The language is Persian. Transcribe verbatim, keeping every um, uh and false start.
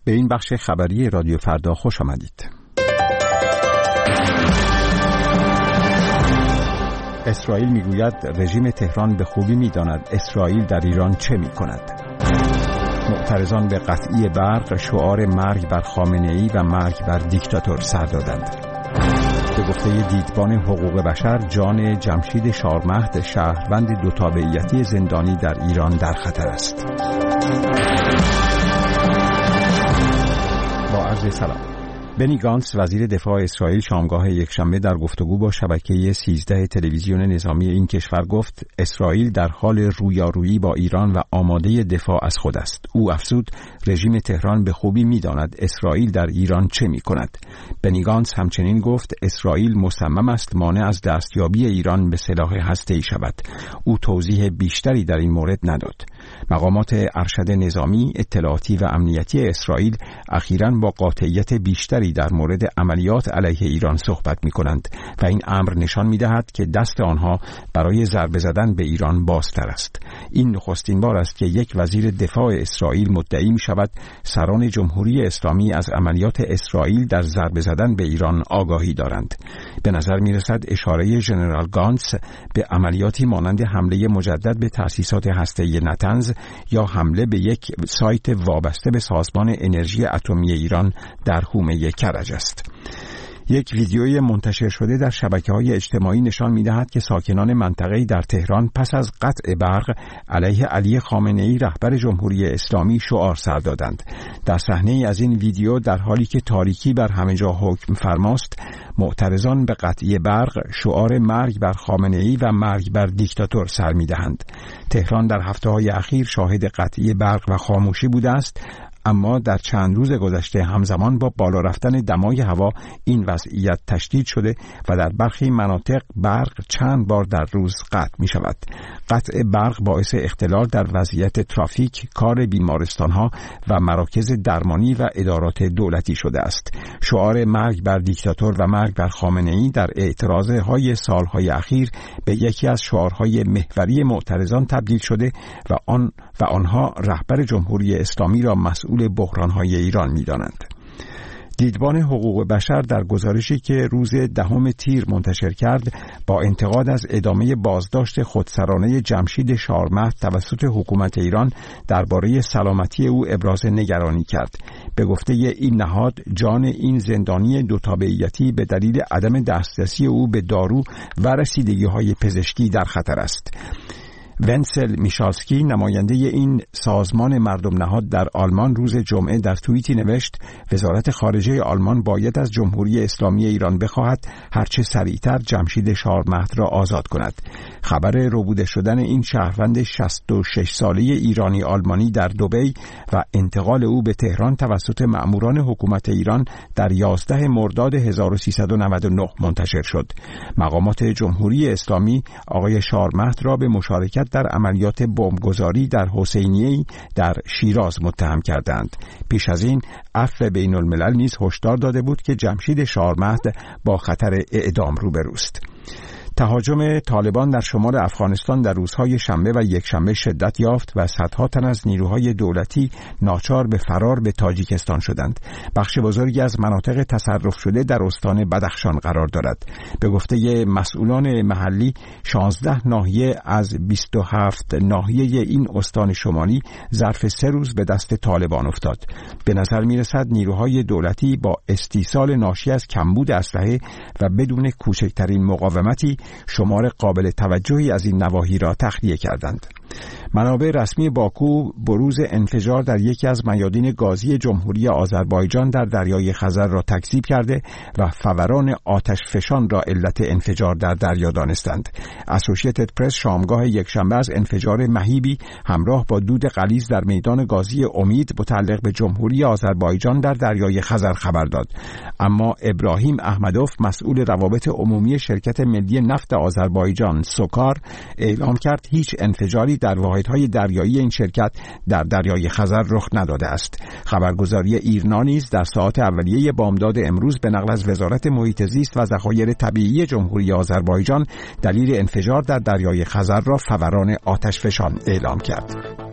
به این بخش خبری رادیو فردا خوش آمدید. اسرائیل میگوید رژیم تهران به خوبی میداند اسرائیل در ایران چه میکند. معترضان به قطعی برق شعار مرگ بر خامنه‌ای و مرگ بر دیکتاتور سر دادند. به گفته دیدبان حقوق بشر جان جمشید شارمهد شهروند دو تابعیتی زندانی در ایران در خطر است. با عرض سلام. بنی گانتس وزیر دفاع اسرائیل شامگاه یکشنبه در گفتگو با شبکه سیزده تلویزیون نظامی این کشور گفت اسرائیل در حال رویارویی با ایران و آماده دفاع از خود است. او افزود رژیم تهران به خوبی می‌داند اسرائیل در ایران چه می‌کند. بنی گانتس همچنین گفت اسرائیل مصمم است مانع از دستیابی ایران به سلاح هسته‌ای شود. او توضیح بیشتری در این مورد نداد. مقامات ارشد نظامی، اطلاعاتی و امنیتی اسرائیل اخیراً با قاطعیت بیشتری در مورد عملیات علیه ایران صحبت می‌کنند و این امر نشان می‌دهد که دست آنها برای ضربه زدن به ایران بازتر است. این نخستین بار است که یک وزیر دفاع اسرائیل مدعی می‌شود سران جمهوری اسلامی از عملیات اسرائیل در ضربه زدن به ایران آگاهی دارند. به نظر می‌رسد اشاره ژنرال گانتس به عملیاتی مانند حمله مجدد به تأسیسات هسته‌ای نتنز یا حمله به یک سایت وابسته به سازمان انرژی اتمی ایران در حومه کرج است. یک ویدیوی منتشر شده در شبکه‌های اجتماعی نشان می‌دهد که ساکنان منطقه‌ای در تهران پس از قطع برق علیه علی خامنه‌ای رهبر جمهوری اسلامی شعار سر دادند. در صحنه‌ای از این ویدیو در حالی که تاریکی بر همه جا حکم فرماست، معترضان به قطعی برق شعار مرگ بر خامنه‌ای و مرگ بر دیکتاتور سر می‌دهند. تهران در هفته‌های اخیر شاهد قطعی برق و خاموشی بوده است، اما در چند روز گذشته همزمان با بالا رفتن دمای هوا این وضعیت تشدید شده و در برخی مناطق برق چند بار در روز قطع می شود. قطع برق باعث اختلال در وضعیت ترافیک، کار بیمارستانها و مراکز درمانی و ادارات دولتی شده است. شعار مرگ بر دیکتاتور و مرگ بر خامنه‌ای در اعتراضهای سالهای اخیر به یکی از شعارهای محوری معترضان تبدیل شده و آن و آنها رهبر جمهوری اسلامی را مسئول بحران‌های ایران می‌دانند. دیدبان حقوق بشر در گزارشی که روز دهم تیر منتشر کرد با انتقاد از ادامه بازداشت خودسرانه جمشید شارمهد توسط حکومت ایران درباره سلامتی او ابراز نگرانی کرد. به گفته این نهاد جان این زندانی دو تابعیتی به دلیل عدم دسترسی او به دارو و رسیدگی‌های پزشکی در خطر است. ونسل میشالسکی نماینده این سازمان مردم نهاد در آلمان روز جمعه در توییتی نوشت وزارت خارجه آلمان باید از جمهوری اسلامی ایران بخواهد هرچه سریعتر جمشید شارمهد را آزاد کند. خبر ربوده شدن این شهروند شصت و شش ساله ایرانی آلمانی در دبی و انتقال او به تهران توسط مأموران حکومت ایران در یازده مرداد هزار و سیصد و نود و نه منتشر شد. مقامات جمهوری اسلامی آقای شارمهد را به مشارکت در عملیات بمبگذاری در حسینیه‌ای در شیراز متهم کردند. پیش از این عفو بین الملل نیز هشدار داده بود که جمشید شارمهد با خطر اعدام روبروست. تهاجم طالبان در شمال افغانستان در روزهای شنبه و یکشنبه شدت یافت و صدها تن از نیروهای دولتی ناچار به فرار به تاجیکستان شدند. بخش بزرگی از مناطق تصرف شده در استان بدخشان قرار دارد. به گفته مسئولان محلی شانزده ناحیه از بیست و هفت ناحیه این استان شمالی ظرف سه روز به دست طالبان افتاد. به نظر می‌رسد نیروهای دولتی با استیصال ناشی از کمبود اسلحه و بدون کوچکترین مقاومتی شمار قابل توجهی از این نواحی را تخلیه کردند. منابع رسمی باکو بروز انفجار در یکی از میادین گازی جمهوری آذربایجان در دریای خزر را تکذیب کرده و فوران آتش فشان را علت انفجار در دریا دانستند. اسوسییتد پرس شامگاه یکشنبه از انفجار مهیبی همراه با دود غلیظ در میدان گازی امید متعلق به جمهوری آذربایجان در دریای خزر خبر داد. اما ابراهیم احمدوف مسئول روابط عمومی شرکت ملی نفت آذربایجان سوکار اعلام کرد هیچ انفجاری در واحدهای دریایی این شرکت در دریای خزر رخ نداده است. خبرگزاری ایرنا نیز در ساعات اولیه بامداد امروز به نقل از وزارت محیط زیست و ذخایر طبیعی جمهوری آذربایجان دلیل انفجار در دریای خزر را فوران آتش فشان اعلام کرد.